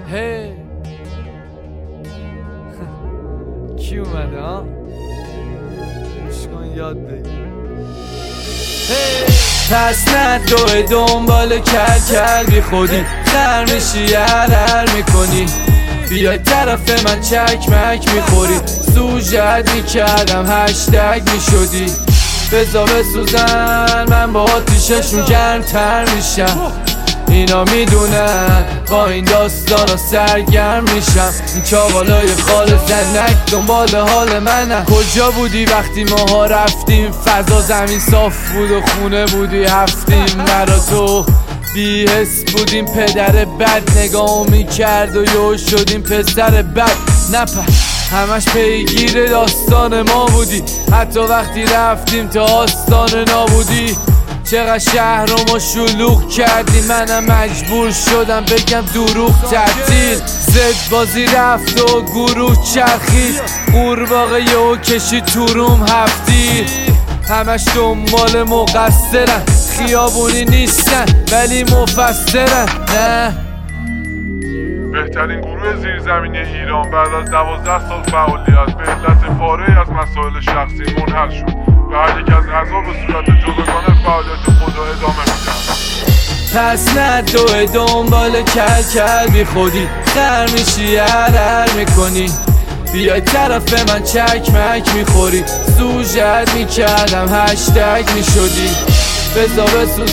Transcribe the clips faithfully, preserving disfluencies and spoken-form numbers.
هی کی اومده ها؟ مشکن یاد بگیر. پس نه دوی دنبال کل کل بی خودی خر میشی هر میکنی بیای طرف من چکمک میخوری سوژت میکردم هشتگ میشدی بزا بسوزن من با آتیششون گرمتر میشم اینا میدونن با این داستانا سرگرم میشم این چاقالای خال زنک دنبال حال منن کجا بودی وقتی ماها رفتیم فضا زمین صاف بود و خونه بودی هفتیم مرا تو بی حس بودیم پدر بد نگاه میکرد و یو شدیم پسر بد نپه همش پیگیر داستان ما بودی حتی وقتی رفتیم تا آستان نابودی چقدر شهر رو ما شلوغ کردی منم مجبور شدم بگم دروغ تعطیل زد بازی رفت و گروه چرخید قورباغه یهو کشید تو روم هفتی همش دنبال مقصرن خیابونی نیستن ولی مفسرن نه بهترین گروه زیرزمینی ایران بعد از دوازده سال فعالیت به علت پاره‌ای از مسائل شخصی منحل شد و هر یک از اعضا به صورت جداگانه فعالیت خود را ادامه میدن. پس نه دوی دنبال کل کل بی خودی خر میشی هر هر میکنی بیای طرف من چکمک میخوری سوژت میکردم هشتگ میشدی بزا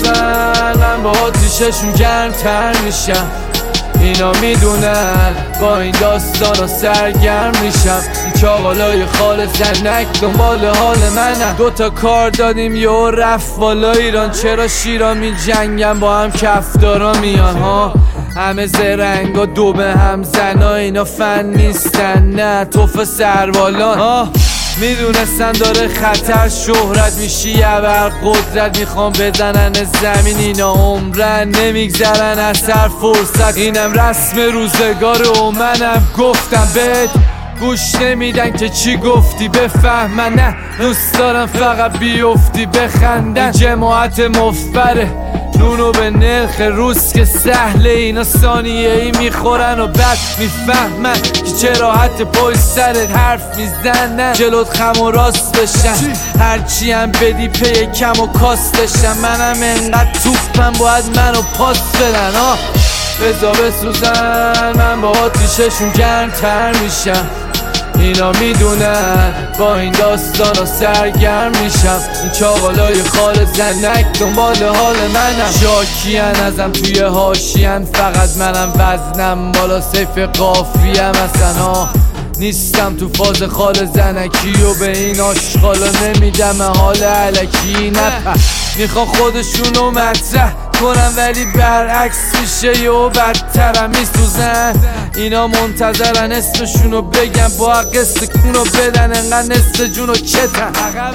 بسوزن من با آتیششون گرمتر میشم اینا میدونن با این داستانا سرگرم میشم این چاقالای خال زنک دنبال حال منم دوتا کار دادیم یه رفت والا ایران چرا شیرا می جنگم با هم کفدارا میان ها همه زرنگ و دو به هم زنا اینا فن نیستن نه توف سروالان ها میدونستن داره خطر شهرت میشی ابر قدرت میخوام بزنن زمین اینا عمرن نمیگذرن اثر فرصت اینم رسم روزگار و منم گفتم بهت گوش نمیدن که چی گفتی بفهمن نه دوست دارم فقط بیفتی بخندن این جماعت مفبره نونو به نرخ روز که سهله اینا ثانیه ای میخورن و بعد میفهمن که چرا حتی پای سرت حرف میزنن جلوت خم و راست بشن هرچی هم بدی پی کم و کاستشن منم انقدر توپم باید منو پاس بدن ها بزا بسوزن من با آتیششون گرمتر میشم اینا میدونن با این داستانا سرگرم میشم این چاقالای خال زنک دنبال حال منم شاکین ازم توی حاشیه‌ن فقط منم وزنم بالا سیف قافیم اصلا ها نیستم تو فاز خال زنکی و به این آشغالا نمیدم حال علکی نپه میخوان خودشونو مطرح کنم ولی برعکس میشه یهو بدترم میسوزن اینا منتظرن اسمشونو بگم با قصه کونو بدن انقدر نصف جونو چتن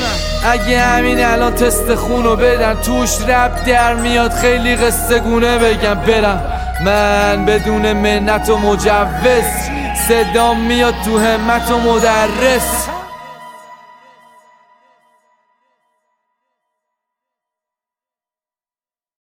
اگه همین الان تست خونو بدن توش رب در میاد خیلی قصه گونه بگم برم من بدون منت و مجوز صدام میاد تو همت و مدرس